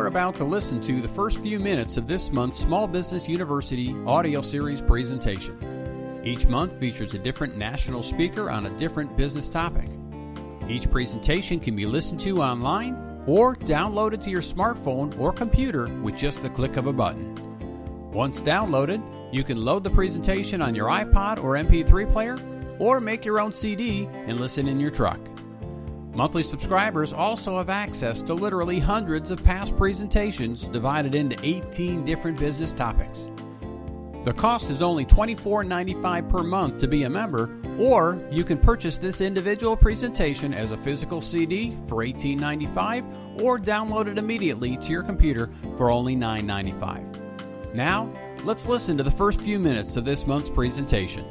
are about to listen to the first few minutes of this month's Small Business University audio series presentation. Each month features a different national speaker on a different business topic. Each presentation can be listened to online or downloaded to your smartphone or computer with just the click of a button. Once downloaded, you can load the presentation on your iPod or MP3 player, or make your own CD and listen in your truck. Monthly subscribers also have access to literally hundreds of past presentations divided into 18 different business topics. The cost is only $24.95 per month to be a member, or you can purchase this individual presentation as a physical CD for $18.95 or download it immediately to your computer for only $9.95. Now, let's listen to the first few minutes of this month's presentation.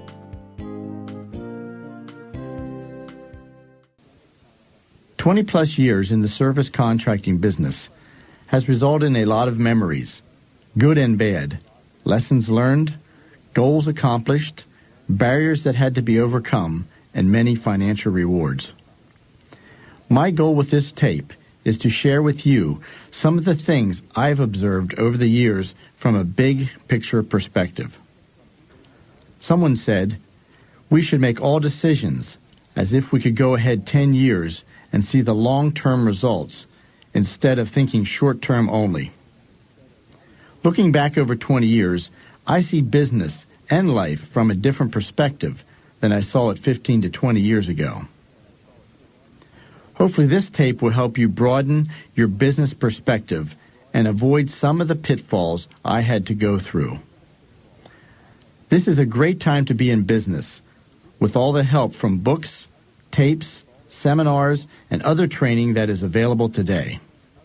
20-plus years in the service contracting business has resulted in a lot of memories, good and bad, lessons learned, goals accomplished, barriers that had to be overcome, and many financial rewards. My goal with this tape is to share with you some of the things I've observed over the years from a big picture perspective. Someone said, we should make all decisions as if we could go ahead 10 years and see the long-term results instead of thinking short-term only. Looking back over 20 years, I see business and life from a different perspective than I saw it 15 to 20 years ago. Hopefully this tape will help you broaden your business perspective and avoid some of the pitfalls I had to go through. This is a great time to be in business, with all the help from books, tapes, seminars, and other training that is available today.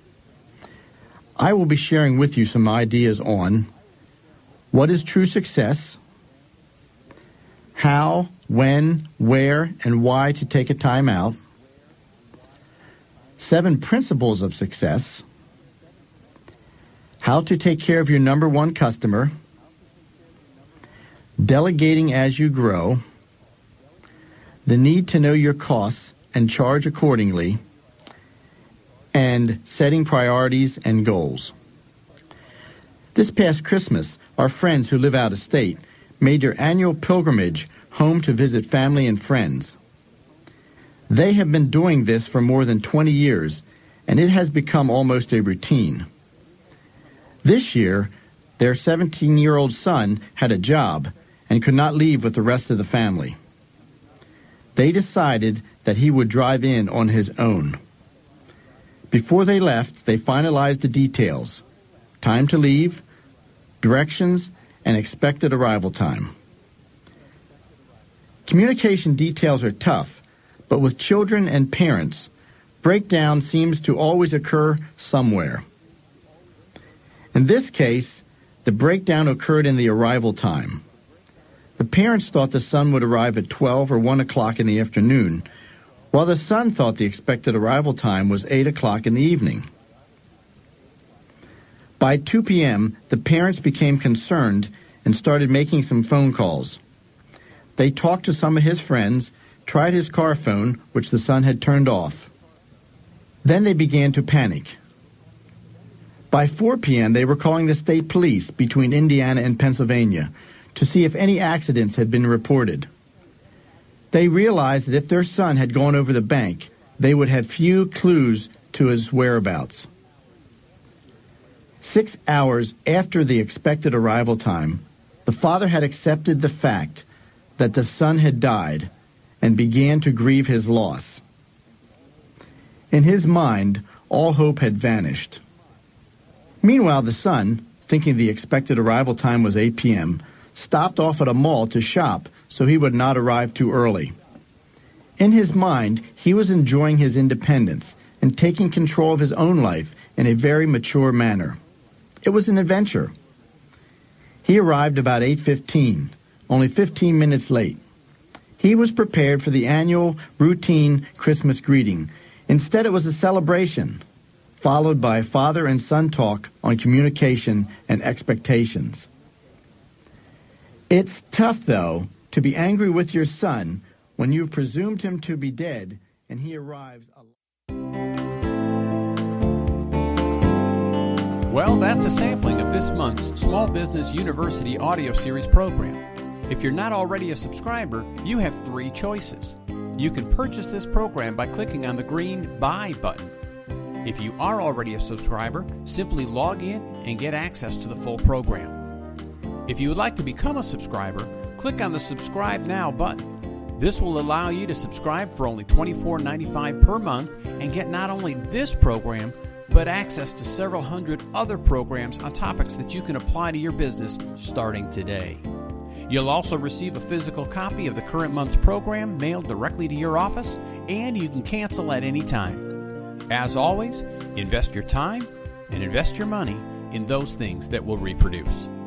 I will be sharing with you some ideas on what is true success, how, when, where, and why to take a time out, 7 principles of success, how to take care of your number one customer, delegating as you grow, the need to know your costs and charge accordingly, and setting priorities and goals. This past Christmas, our friends who live out of state made their annual pilgrimage home to visit family and friends. They have been doing this for more than 20 years, and it has become almost a routine. This year, their 17-year-old son had a job and could not leave with the rest of the family. They decided that he would drive in on his own. Before they left, they finalized the details: time to leave, directions, and expected arrival time. Communication details are tough, but with children and parents, breakdown seems to always occur somewhere. In this case, the breakdown occurred in the arrival time. The parents thought the son would arrive at 12 or 1 o'clock in the afternoon, while the son thought the expected arrival time was 8 o'clock in the evening. By 2 p.m., the parents became concerned and started making some phone calls. They talked to some of his friends, tried his car phone, which the son had turned off. Then they began to panic. By 4 p.m., they were calling the state police between Indiana and Pennsylvania to see if any accidents had been reported. They realized that if their son had gone over the bank, they would have few clues to his whereabouts. 6 hours after the expected arrival time, the father had accepted the fact that the son had died and began to grieve his loss. In his mind, all hope had vanished. Meanwhile, the son, thinking the expected arrival time was 8 p.m., stopped off at a mall to shop so he would not arrive too early. In his mind, he was enjoying his independence and taking control of his own life in a very mature manner. It was an adventure. He arrived about 8:15, only 15 minutes late. He was prepared for the annual routine Christmas greeting. Instead, it was a celebration, followed by father and son talk on communication and expectations. It's tough, though, to be angry with your son when you've presumed him to be dead and he arrives alive. Well, that's a sampling of this month's Small Business University audio series program. If you're not already a subscriber, you have 3 choices. You can purchase this program by clicking on the green Buy button. If you are already a subscriber, simply log in and get access to the full program. If you would like to become a subscriber, click on the Subscribe Now button. This will allow you to subscribe for only $24.95 per month and get not only this program, but access to several hundred other programs on topics that you can apply to your business starting today. You'll also receive a physical copy of the current month's program mailed directly to your office, and you can cancel at any time. As always, invest your time and invest your money in those things that will reproduce.